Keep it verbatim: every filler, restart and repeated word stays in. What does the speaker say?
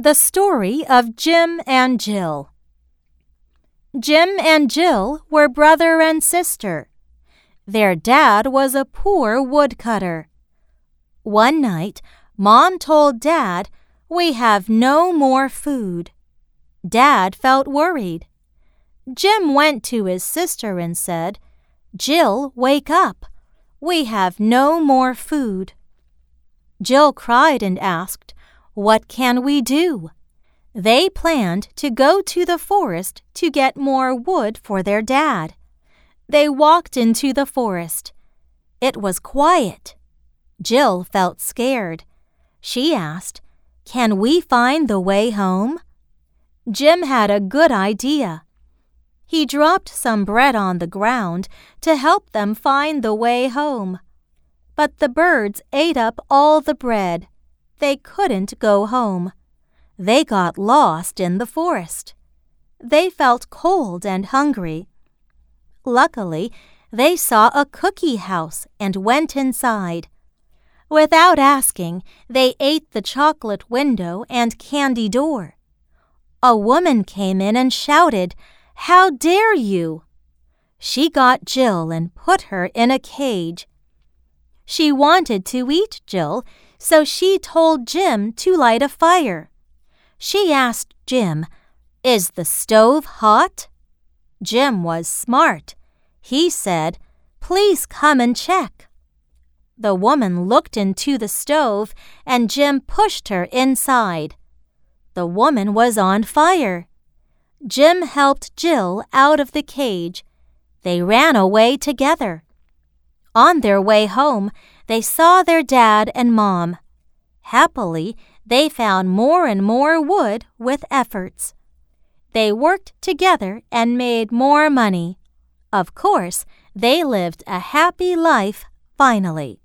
The story of Jim and Jill. Jim and Jill were brother and sister. Their dad was a poor woodcutter. One night, Mom told Dad, "We have no more food." Dad felt worried. Jim went to his sister and said, "Jill, wake up. We have no more food." Jill cried and asked, "What can we do?" They planned to go to the forest to get more wood for their dad. They walked into the forest. It was quiet. Jill felt scared. She asked, "Can we find the way home?" Jim had a good idea. He dropped some bread on the ground to help them find the way home. But the birds ate up all the bread. They couldn't go home. They got lost in the forest. They felt cold and hungry. Luckily, they saw a cookie house and went inside. Without asking, they ate the chocolate window and candy door. A woman came in and shouted, "How dare you!" She got Jill and put her in a cage. She wanted to eat Jill, so she told Jim to light a fire. She asked Jim, "Is the stove hot?" Jim was smart. He said, "Please come and check." The woman looked into the stove and Jim pushed her inside. The woman was on fire. Jim helped Jill out of the cage. They ran away together. On their way home, they saw their dad and Mom. Happily, they found more and more wood with efforts. They worked together and made more money. Of course, they lived a happy life finally.